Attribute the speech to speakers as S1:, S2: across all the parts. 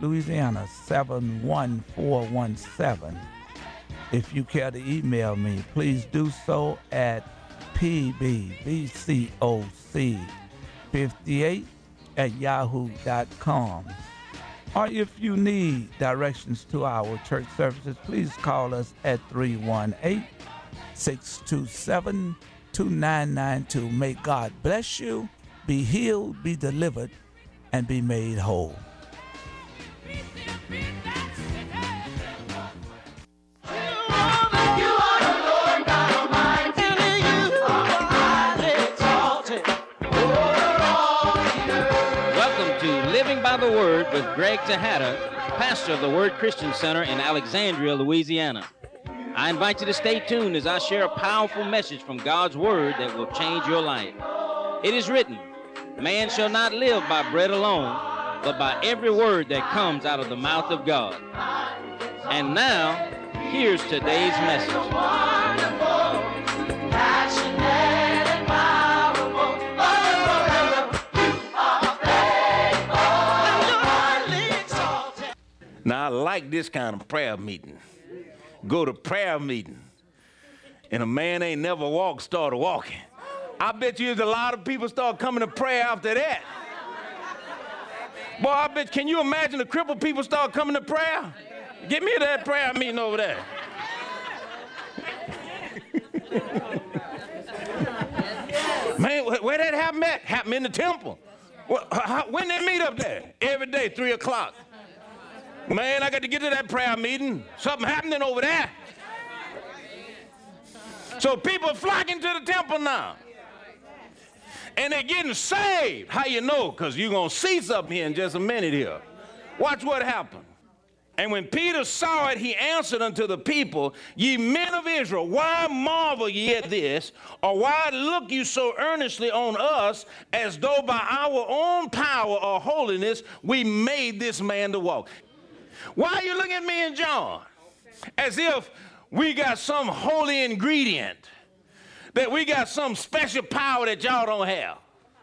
S1: Louisiana 71417. If you care to email me, please do so at pbbcoc58@yahoo.com. Or if you need directions to our church services, please call us at 318-627-2992. May God bless you, be healed, be delivered, and be made whole.
S2: By the Word with Greg Tejada, pastor of the Word Christian Center in Alexandria, Louisiana. I invite you to stay tuned as I share a powerful message from God's Word that will change your life. It is written, man shall not live by bread alone, but by every word that comes out of the mouth of God. And now, here's today's message.
S3: Now, I like this kind of prayer meeting. Go to prayer meeting, and a man ain't never walked, started walking. I bet you there's a lot of people start coming to prayer after that. Boy, I bet, can you imagine the crippled people start coming to prayer? Get me that prayer meeting over there. Man, where that happen at? Happen in the temple. When they meet up there? Every day, 3 o'clock. Man, I got to get to that prayer meeting. Something happening over there. So people are flocking to the temple now. And they're getting saved. How you know? Because you're going to see something here in just a minute here. Watch what happened. And when Peter saw it, he answered unto the people, ye men of Israel, why marvel ye at this? Or why look you so earnestly on us, as though by our own power or holiness we made this man to walk? Why are you looking at me and John? As if we got some holy ingredient, that we got some special power that y'all don't have.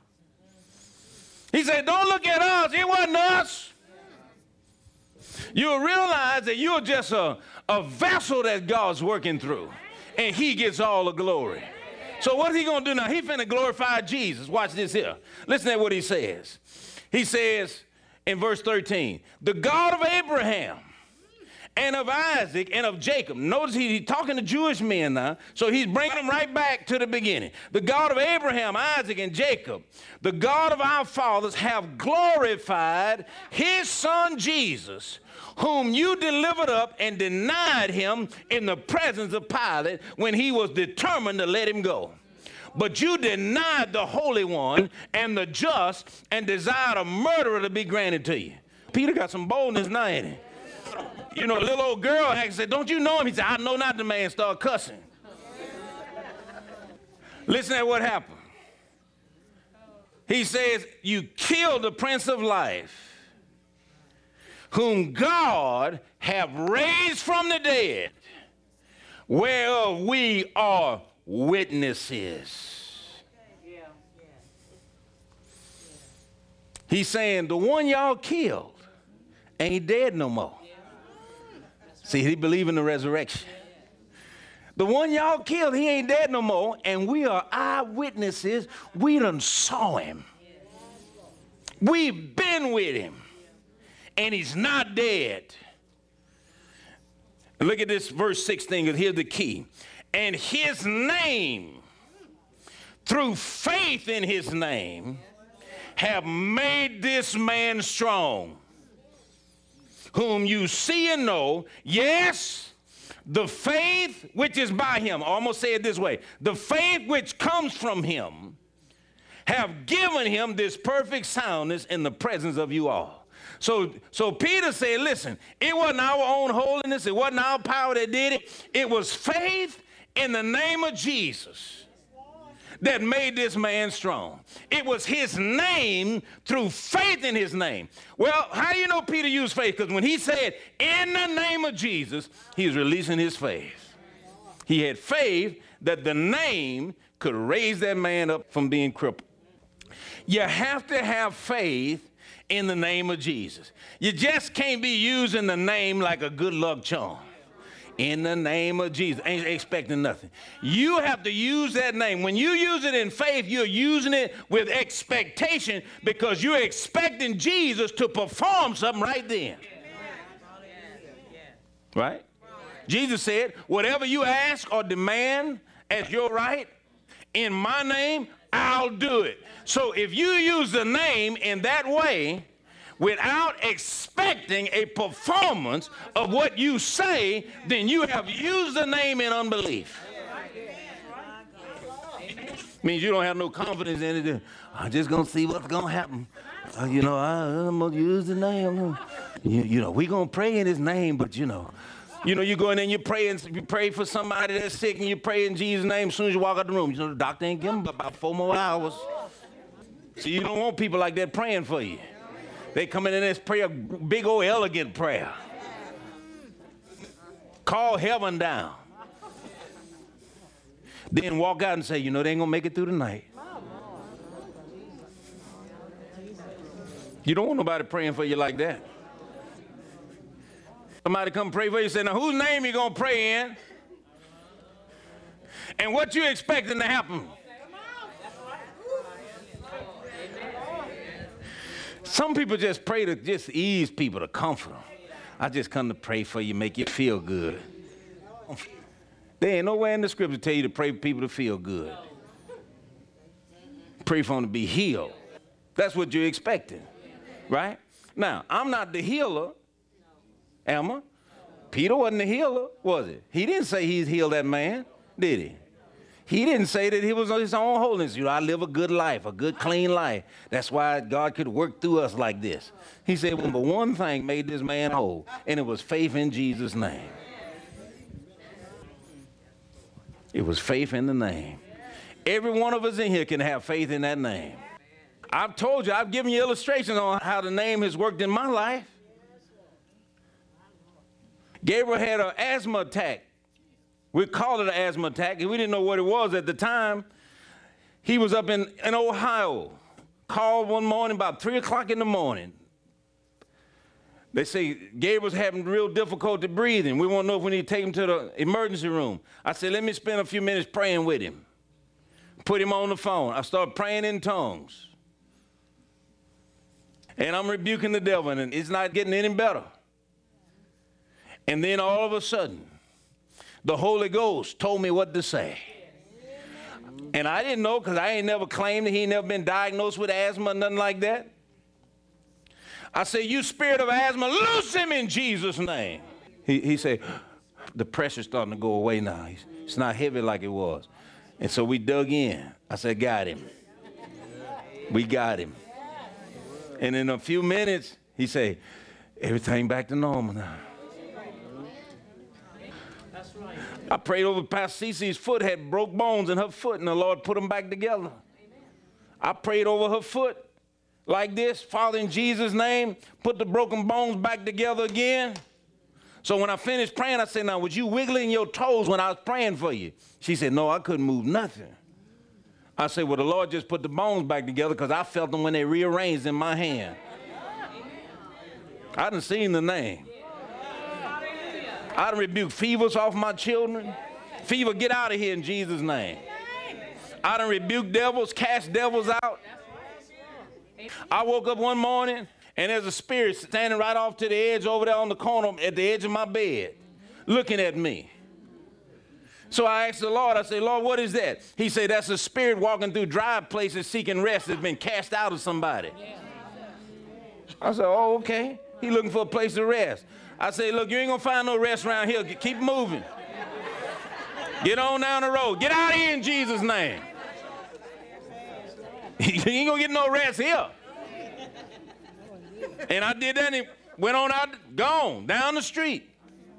S3: He said, don't look at us. It wasn't us. You'll realize that you're just a vessel that God's working through, and he gets all the glory. So what's he going to do now? He's finna glorify Jesus. Watch this here. Listen to what he says. He says, in verse 13, the God of Abraham and of Isaac and of Jacob. Notice he's talking to Jewish men now, so he's bringing them right back to the beginning. The God of Abraham, Isaac, and Jacob, the God of our fathers, have glorified his son Jesus, whom you delivered up and denied him in the presence of Pilate when he was determined to let him go. But you denied the Holy One and the just and desired a murderer to be granted to you. Peter got some boldness now, ain't he? You know, a little old girl actually said, don't you know him? He said, I know not. The man started cussing. Listen to what happened. He says, you killed the Prince of Life, whom God have raised from the dead, whereof we are witnesses. He's saying the one y'all killed ain't dead no more. See, he believe in the resurrection. The one y'all killed, he ain't dead no more, and we are eyewitnesses. We done saw him. We've been with him, and he's not dead. Look at this verse 16, because here's the key. And his name, through faith in his name, have made this man strong, whom you see and know. Yes, the faith which is by him, or I'm going to say it this way, the faith which comes from him, have given him this perfect soundness in the presence of you all. So Peter said, listen, it wasn't our own holiness, it wasn't our power that did it. It was faith in the name of Jesus that made this man strong. It was his name, through faith in his name. Well, how do you know Peter used faith? Because when he said, in the name of Jesus, he was releasing his faith. He had faith that the name could raise that man up from being crippled. You have to have faith in the name of Jesus. You just can't be using the name like a good luck charm. In the name of Jesus. Ain't expecting nothing. You have to use that name. When you use it in faith, you're using it with expectation because you're expecting Jesus to perform something right then. Right? Jesus said, whatever you ask or demand as your right, in my name, I'll do it. So if you use the name in that way, without expecting a performance of what you say, then you have used the name in unbelief. Means you don't have no confidence in it. I'm just going to see what's going to happen. I'm going to use the name. We're going to pray in his name, but you go in there and you pray for somebody that's sick and you pray in Jesus' name as soon as you walk out the room. The doctor ain't giving them about 4 more hours. So you don't want people like that praying for you. They come in and this prayer, big old elegant prayer. Call heaven down. Then walk out and say, they ain't going to make it through the night. You don't want nobody praying for you like that. Somebody come pray for you, say, now whose name you going to pray in? And what you expecting to happen? Some people just pray to just ease people, to comfort them. I just come to pray for you, make you feel good. There ain't nowhere in the scripture tell you to pray for people to feel good. Pray for them to be healed. That's what you're expecting, right? Now, I'm not the healer, am I? Peter wasn't the healer, was it? He didn't say he's healed that man, did he? He didn't say that he was on his own holiness. I live a good life, a good, clean life. That's why God could work through us like this. He said, well, but one thing made this man whole, and it was faith in Jesus' name. It was faith in the name. Every one of us in here can have faith in that name. I've told you, I've given you illustrations on how the name has worked in my life. Gabriel had an asthma attack. We called it an asthma attack, and we didn't know what it was at the time. He was up in Ohio, called one morning about 3 o'clock in the morning. They say Gabriel's having real difficulty breathing. We want to know if we need to take him to the emergency room. I said, let me spend a few minutes praying with him. Put him on the phone. I started praying in tongues. And I'm rebuking the devil, and it's not getting any better. And then all of a sudden, the Holy Ghost told me what to say. And I didn't know because I ain't never claimed that he ain't never been diagnosed with asthma or nothing like that. I said, you spirit of asthma, loose him in Jesus' name. He said, the pressure's starting to go away now. It's not heavy like it was. And so we dug in. I said, got him. We got him. And in a few minutes, he said, everything back to normal now. I prayed over Pastor Cece's foot, had broke bones in her foot, and the Lord put them back together. I prayed over her foot like this, Father, in Jesus' name, put the broken bones back together again. So when I finished praying, I said, now, was you wiggling your toes when I was praying for you? She said, no, I couldn't move nothing. I said, well, the Lord just put the bones back together because I felt them when they rearranged in my hand. I done seen the name. I done rebuked fevers off my children. Fever, get out of here in Jesus' name. I done rebuked devils, cast devils out. I woke up one morning, and there's a spirit standing right off to the edge over there on the corner at the edge of my bed, looking at me. So I asked the Lord, I said, Lord, what is that? He said, that's a spirit walking through dry places seeking rest that's been cast out of somebody. I said, oh, okay. He looking for a place to rest. I said, look, you ain't going to find no rest around here. Keep moving. Get on down the road. Get out of here in Jesus' name. You ain't going to get no rest here. And I did that, and he went on out, gone, down the street.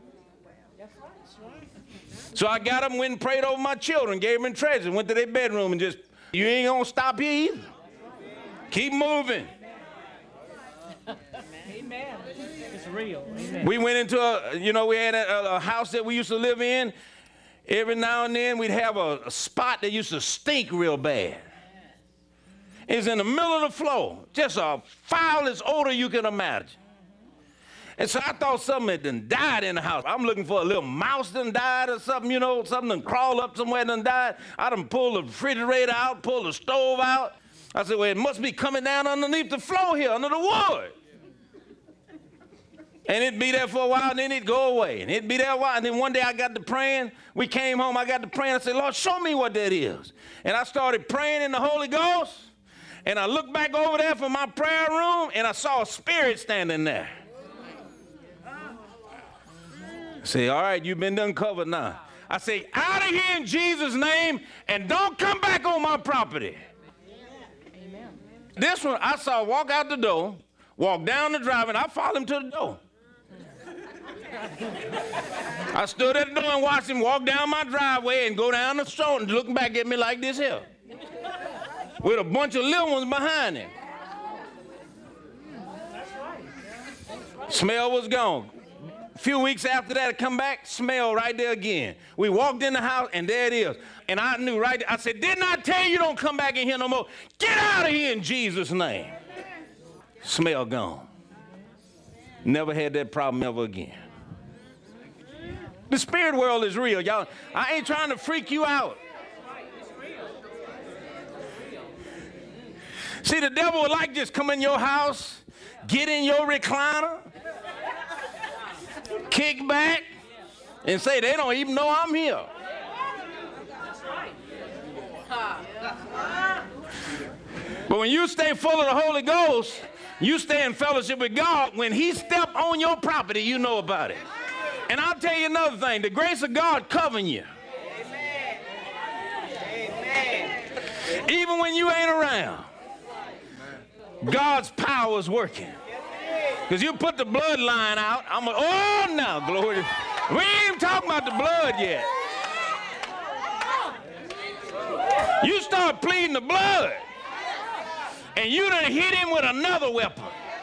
S3: So I got up and went and prayed over my children, gave them treasures, went to their bedroom and just, you ain't going to stop here either. Keep moving.
S4: Amen. It's real. Amen.
S3: We went into we had a house that we used to live in. Every now and then we'd have a spot that used to stink real bad. It's in the middle of the floor. Just a foulest odor you can imagine. And so I thought something had done died in the house. I'm looking for a little mouse done died or something, you know, something done crawled up somewhere done died. I done pulled the refrigerator out, pulled the stove out. I said, well, it must be coming down underneath the floor here, under the wood. And it'd be there for a while, and then it'd go away. And it'd be there a while. And then one day I got to praying. We came home, I got to praying. I said, Lord, show me what that is. And I started praying in the Holy Ghost. And I looked back over there from my prayer room, and I saw a spirit standing there. I say, all right, you've been uncovered now. I say, out of here in Jesus' name, and don't come back on my property. Amen. This one, I saw walk out the door, walk down the drive, and I followed him to the door. I stood at the door and watched him walk down my driveway and go down the street and looking back at me like this here, with a bunch of little ones behind him. Smell was gone. A few weeks after that, I come back, smell right there again. We walked in the house, and there it is. And I knew right there. I said, didn't I tell you don't come back in here no more? Get out of here in Jesus' name. Smell gone. Never had that problem ever again. The spirit world is real, y'all. I ain't trying to freak you out. See, the devil would like just come in your house, get in your recliner, kick back, and say they don't even know I'm here. But when you stay full of the Holy Ghost, you stay in fellowship with God, when he step on your property, you know about it. And I'll tell you another thing, the grace of God covering you. Amen. Amen. Even when you ain't around, God's power is working. Because you put the bloodline out, oh, now, glory. We ain't even talking about the blood yet. You start pleading the blood, and you done hit him with another weapon.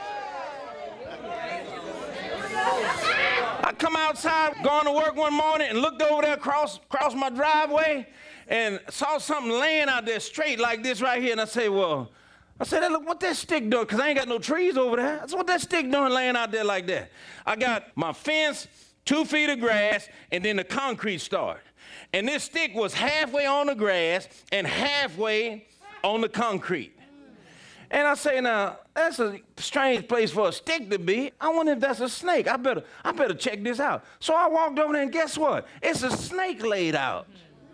S3: I come outside, going to work one morning, and looked over there across my driveway, and saw something laying out there straight like this right here, and I said, look, what that stick doing? Because I ain't got no trees over there. I said, what that stick doing laying out there like that? I got my fence, 2 feet of grass, and then the concrete started. And this stick was halfway on the grass and halfway on the concrete. And I say, now, that's a strange place for a stick to be. I wonder if that's a snake. I better check this out. So I walked over there, and guess what? It's a snake laid out.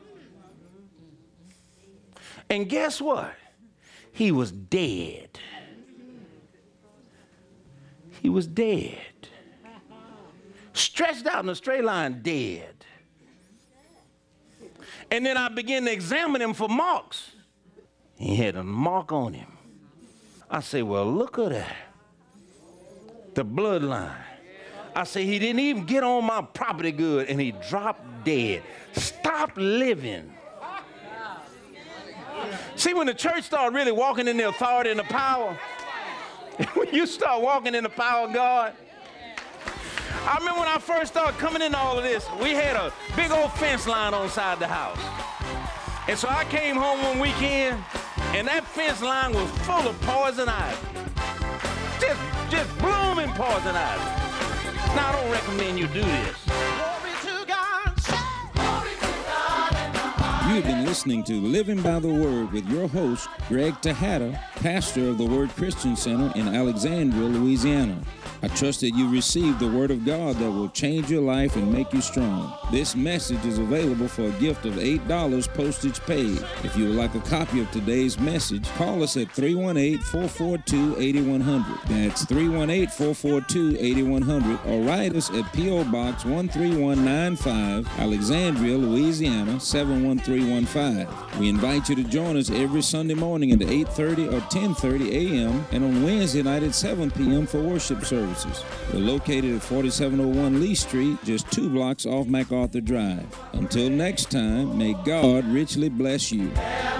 S3: And guess what? He was dead. He was dead. Stretched out in a straight line, dead. And then I began to examine him for marks. He had a mark on him. I say, well, look at that. The bloodline. I say, he didn't even get on my property good, and he dropped dead. Stop living. See, when the church started really walking in the authority and the power, when you start walking in the power of God, I remember when I first started coming into all of this, we had a big old fence line on the side of the house. And so I came home one weekend, and that fence line was full of poison ivy. Just blooming poison ivy. Now, I don't recommend you do this.
S5: You've been listening to Living by the Word with your host, Greg Tejada, pastor of the Word Christian Center in Alexandria, Louisiana. I trust that you received the Word of God that will change your life and make you strong. This message is available for a gift of $8 postage paid. If you would like a copy of today's message, call us at 318-442-8100. That's 318-442-8100, or write us at P.O. Box 13195, Alexandria, Louisiana 71315. We invite you to join us every Sunday morning at 8:30 or 10:30 a.m. and on Wednesday night at 7 p.m. for worship services. We're located at 4701 Lee Street, just 2 blocks off MacArthur Drive. Until next time, may God richly bless you.